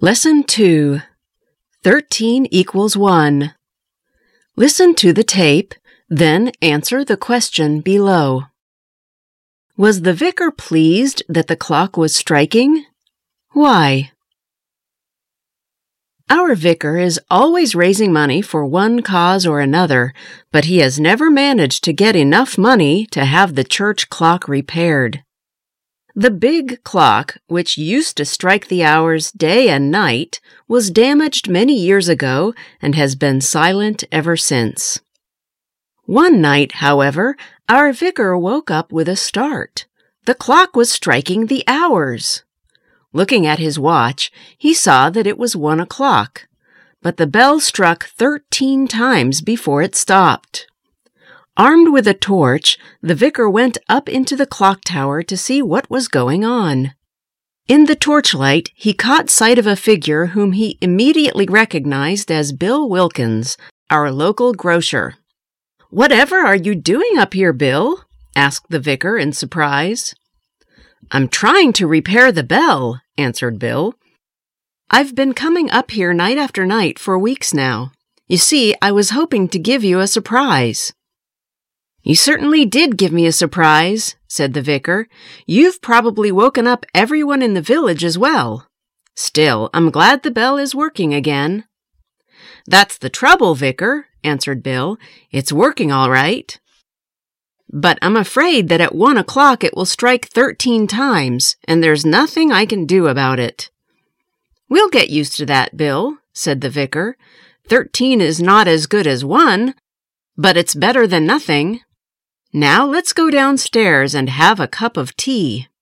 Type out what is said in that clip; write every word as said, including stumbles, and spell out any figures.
Lesson two. thirteen equals one. Listen to the tape, then answer the question below. Was the vicar pleased that the clock was striking? Why? Our vicar is always raising money for one cause or another, but he has never managed to get enough money to have the church clock repaired. The big clock, which used to strike the hours day and night, was damaged many years ago and has been silent ever since. One night, however, our vicar woke up with a start. The clock was striking the hours. Looking at his watch, he saw that it was one o'clock, but the bell struck thirteen times before it stopped. Armed with a torch, the vicar went up into the clock tower to see what was going on. In the torchlight, he caught sight of a figure whom he immediately recognized as Bill Wilkins, our local grocer. "Whatever are you doing up here, Bill?" asked the vicar in surprise. "I'm trying to repair the bell," answered Bill. "I've been coming up here night after night for weeks now. You see, I was hoping to give you a surprise." "You certainly did give me a surprise," said the vicar. "You've probably woken up everyone in the village as well. Still, I'm glad the bell is working again." "That's the trouble, vicar," answered Bill. "It's working all right. But I'm afraid that at one o'clock it will strike thirteen times, and there's nothing I can do about it." "We'll get used to that, Bill," said the vicar. "Thirteen is not as good as one, but it's better than nothing. Now let's go downstairs and have a cup of tea."